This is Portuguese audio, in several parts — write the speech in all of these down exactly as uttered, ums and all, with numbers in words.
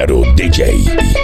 Nero D J.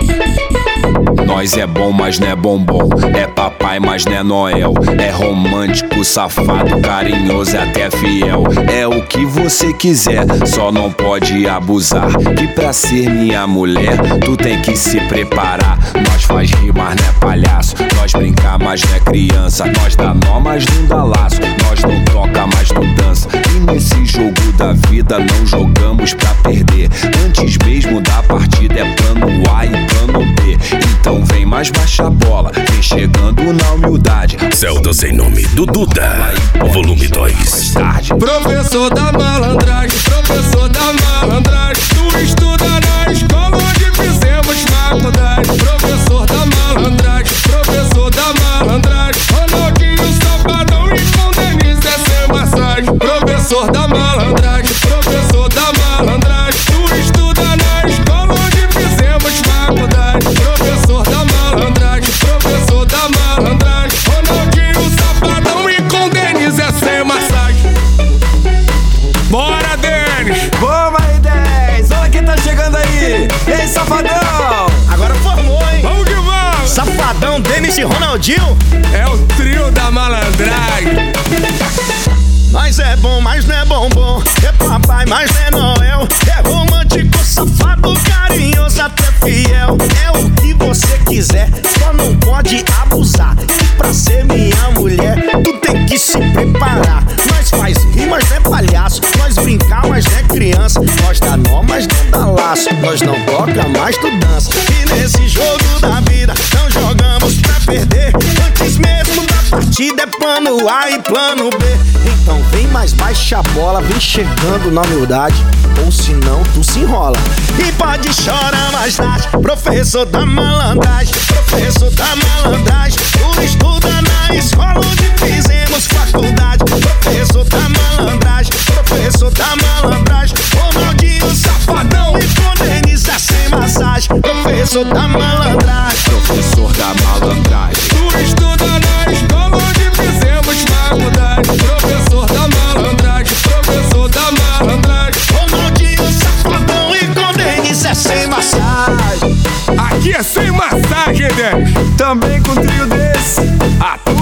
Nós é bom, mas não é bombom. É papai, mas não é Noel. É romântico, safado, carinhoso e até fiel. É o que você quiser, só não pode abusar. Que pra ser minha mulher, tu tem que se preparar. Nós faz rir, mas não é palhaço. Nós brincar, mas não é criança. Nós dá nó, mas não dá laço. Nós não toca, mas não dança. E nesse jogo da vida não jogamos pra perder. Antes mesmo da partida é plano A e plano B. Então vem mais baixa a bola, vem chegando na humildade. Celta sem nome do Duda, volume dois. Professor da malandragem, professor da malandragem. Tu estuda na escola onde fizemos faculdade. Professor da malandragem, professor da malandragem. Ronaldinho, Safadão e com Denise é sem massagem. Professor da malandragem, professor da malandragem. Tu estuda na escola onde fizemos faculdade. Professor da malandragem, professor da malandragem. Ronaldinho, Safadão e com Denise é sem massagem. Bora, Denis! Vamos aí, dez! Olha quem tá chegando aí! E aí, Safadão? Agora formou, hein? Vamos que vamos! Safadão, Denis e Ronaldinho. É o trio da malandragem. Nós é bom, mas não é bombom. É papai, mas não é Noel. É romântico, safado, carinhoso, até fiel. É o que você quiser, só não pode abusar. E pra ser minha mulher, tu tem que se preparar. Nós faz rir, mas não é palhaço. Nós brincar, mas não é criança. Nós dá nó, mas não dá laço. Nós não toca, mas tu dança. E nesse jogo da vida, não jogamos pra perder. Antes mesmo da partida é plano A e plano B. Então vem mais baixa a bola, vem chegando na humildade. Ou senão tu se enrola e pode chorar mais tarde. Professor da malandragem, professor da malandragem. Tu estuda na escola onde fizemos faculdade. Professor da malandragem, professor da malandragem. Ronaldinho, Safadão e com Denise é sem massagem. Professor da malandragem, Professor da malandragem. Tu estuda na escola onde fizemos faculdade. Professor da malandragem, professor da malandragem. Ronaldinho, Safadão e com Denise é sem massagem. Aqui é sem massagem, Denis. Também com um trio desse. A